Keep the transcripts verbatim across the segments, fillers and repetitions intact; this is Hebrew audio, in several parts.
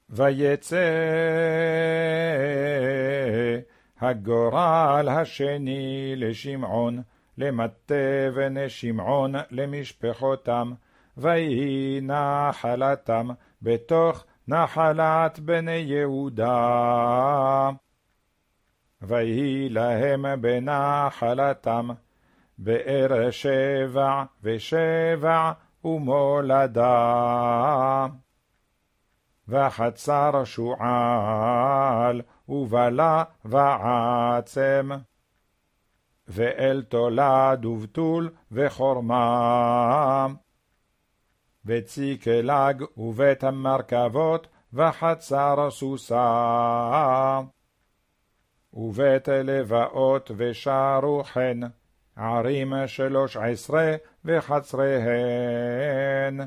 ויצא הגורל השני לשמעון, למטה בני שמעון למשפחותם, ויהי נחלתם בתוך נחלת בני יהודה. ויהי להם בנחלתם באר שבע ושבע ומולדה. וחצר שועל ובלה ועצם, ואל תולד ובתול וחורמה, וציקלג ובית המרכבות וחצר סוסה, ובית לבאות ושערו חן, ערים שלוש עשרה וחצריהן.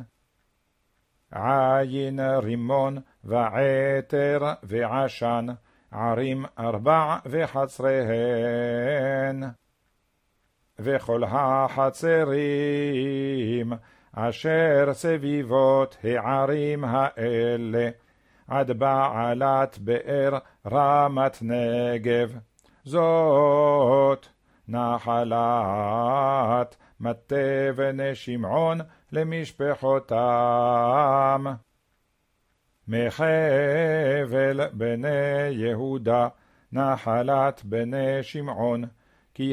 עין רימון ועתר ועשן, ערים ארבע וחצריהן. וכל החצרים אשר סביבות הערים האלה, עד בעלת באר רמת נגב, זאת נחלת מטה בני שמעון למשפחותם. מחבל בני יהודה נחלת בני שמעון, כי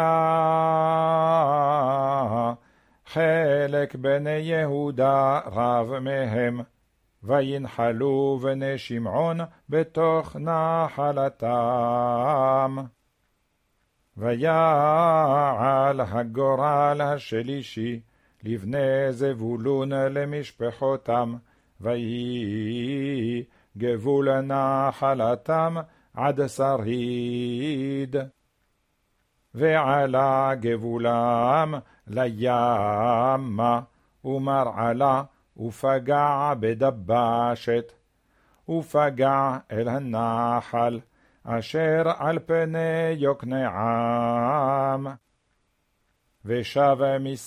היה חלק בני יהודה רב מהם, וינחלו בני שמעון בתוך נחלתם. ויעל הגורל השלישי לבני זבולון למשפחותם, ויהי גבול נחלתם עד שריד. ועלה גבולם לימה, ומרעלה, ופגע בדבשת, ופגע אל הנחל אשר על פני יוקנעם. ושב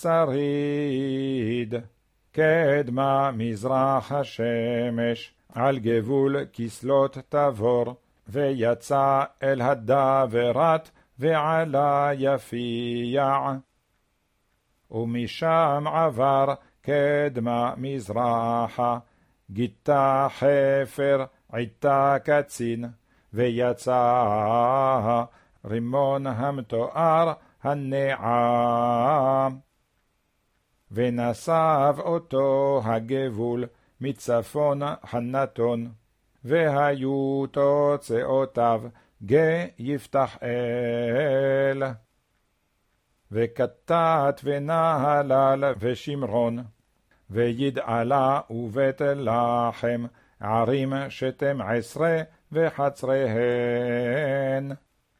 משריד קדמה מזרח השמש על גבול כסלות תבור, ויצא אל הדברת ועלה יפיע. ומשם עבר קדמה מזרחה, גיטה חפר עיטה קצין, ויצא רימון המתואר הנעם. ונסב אותו הגבול מצפון חנתון, והיו תוצאותיו גיא יפתח אל. וקטט ונהלל ושמרון, וידעלה ובית לחם, ערים שתים עשרה וחצריהן.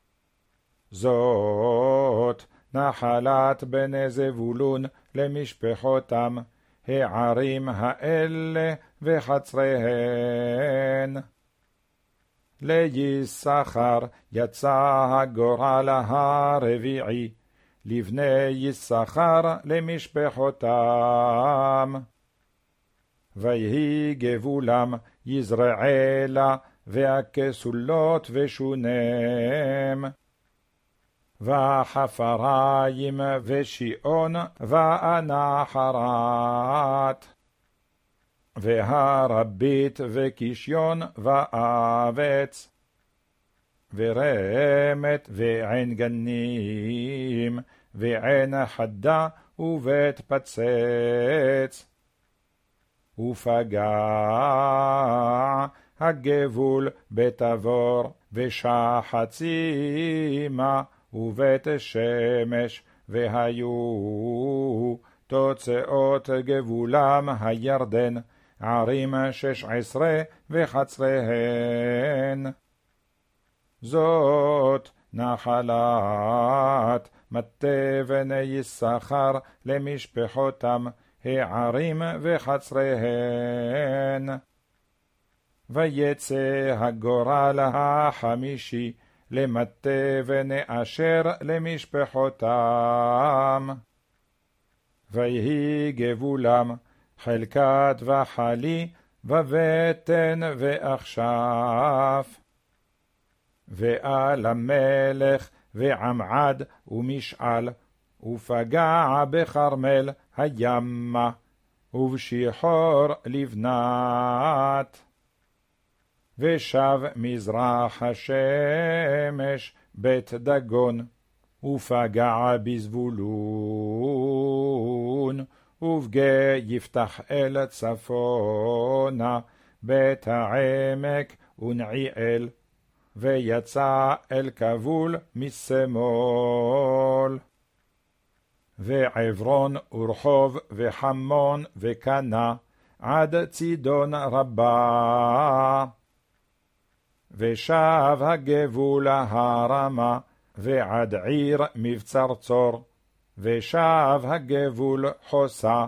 זאת נחלת בני זבולון למשפחותם, הערים האלה וחצריהן. ליששכר יצא הגורל הרביעי, לבני יששכר למשפחותם. ויהי גבולם יזרעאלה והכסולות ושונם, וחפריים ושיעון ואנחרת, והרבית וקישיון ואבץ, ורמת ועין גנים, ועין חדה ובית פצץ. ופגע הגבול בתבור ושחצימה ובית שמש, והיו תוצאות גבולם הירדן, ערים שש עשרה וחצריהן. זאת נחלת מטה בני יששכר למשפחותם, הערים וחצריהן. ויצא הגורל החמישי למטה בני אשר למשפחותם. ויהי גבולם חלקת וחלי ובטן ואכשף. ועל המלך ועמעד ומשעל, ופגע בכרמל הימה, ובשיחור לבנת. ושב מזרח השמש בית דגון, ופגע בזבולון, ובגה יפתח אל צפונה, בית העמק ונעיאל, ויצא אל כבול משמאל. ועברון ורחוב וחמון וקנה, עד צידון רבה. ושב הגבול הרמה, ועד עיר מבצר צור, ושב הגבול חוסה,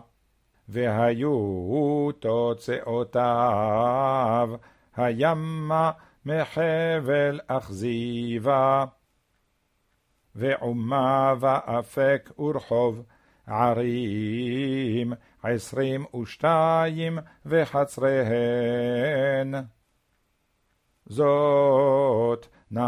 והיו תוצאותיו, הימה מחבל אכזיבה. ועומה ואפק ורחוב, ערים עשרים ושתיים וחצריהן. זאת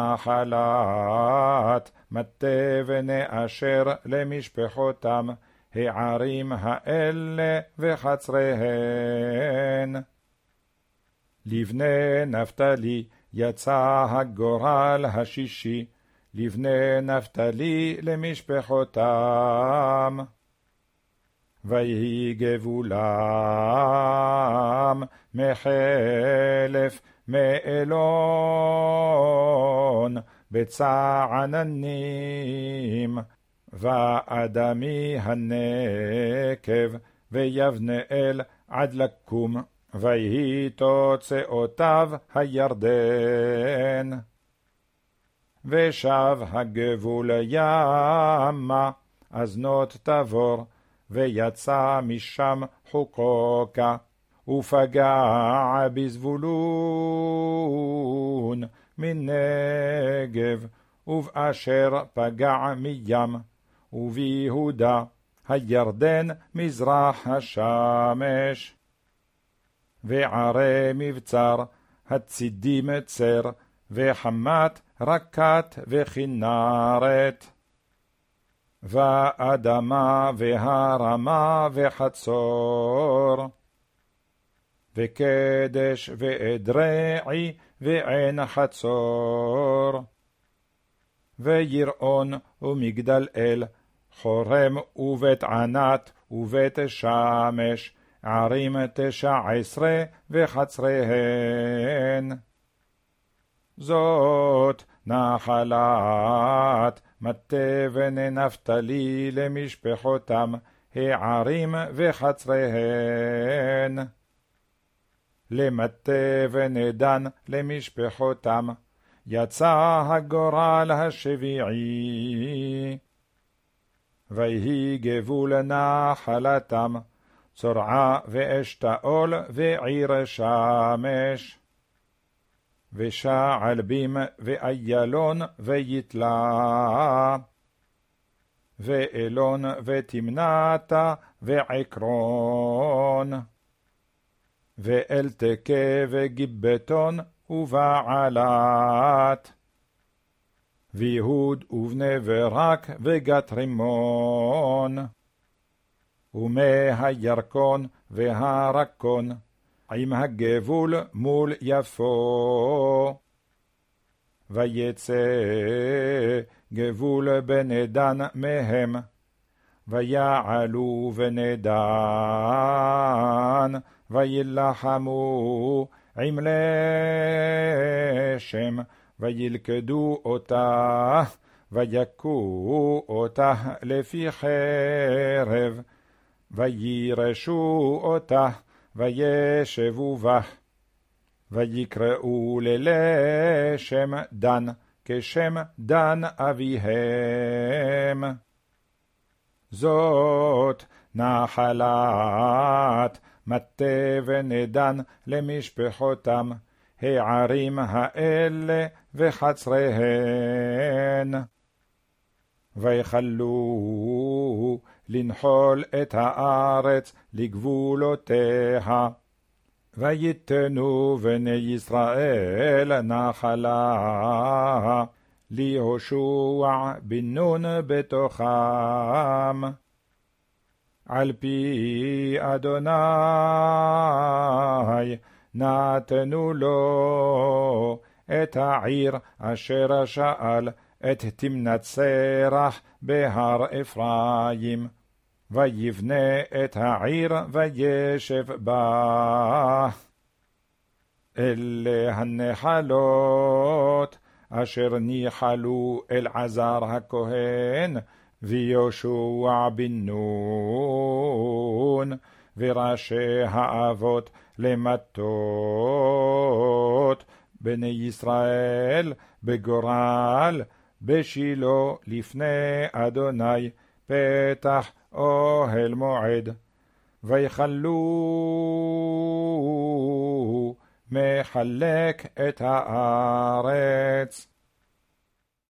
נחלת מטה ונאשר למשפחותם, הערים האלה וחצריהן. לבני נפתלי יצא הגורל השישי, לבני נפתלי למשפחותם. ויהי גבולם מחלף מאלון בצעננים, ואדמי הנקב ויבנאל עד לקום, ויהי תוצאותיו הירדן. ושב הגבול ימה, אזנות תבור, ויצא משם חוקוקה, ופגע בזבולון מנגב, ובאשר פגע מים, וביהודה הירדן מזרח השמש. וערי מבצר הצידים צר, וחמת רקת וכנרת. ואדמה והרמה וחצור, וקדש ואדרעי ועין חצור. ויראון ומגדל אל, חורם ובית ענת ובית שמש, ערים תשע עשרה וחצריהן. זאת נחלת מטה ונפתלי למשפחותם, הערים וחצריהן. למטה ונדן למשפחותם, יצא הגורל השביעי. ויהי גבול נחלתם, צורעה ואשתאול ועיר שמש. ושעלבים ואיילון ויתלה, ואלון ותמנתה ועקרון, ואלתקה וגיבטון ובעלת, ויהוד ובני ברק וגת רימון, ומי הירקון והרקון, עם הגבול מול יפו. ויצא גבול בני דן מהם, ויעלו בני דן, וילחמו עם לשם, וילכדו אותה, ויכו אותה לפי חרב, וירשו אותה, וישבו בה, ויקראו ללשם דן, כשם דן אביהם. זאת נחלת מטה ונדן למשפחותם, הערים האלה וחצריהן. ויכלו לנחול את הארץ לגבולותיה, ויתנו בני ישראל נחלה, ליהושע בן נון בתוכם. על פי אדוני נתנו לו את העיר אשר שאל את תמנת סרח בהר אפרים, ויבנה את העיר וישב בה. אלה הנחלות אשר ניחלו אלעזר הכהן ויהושע בן נון וראשי האבות למטות בני ישראל בגורל בשילה לפני אדוני פתח אוהל מועד. ויכלו מחלק את הארץ.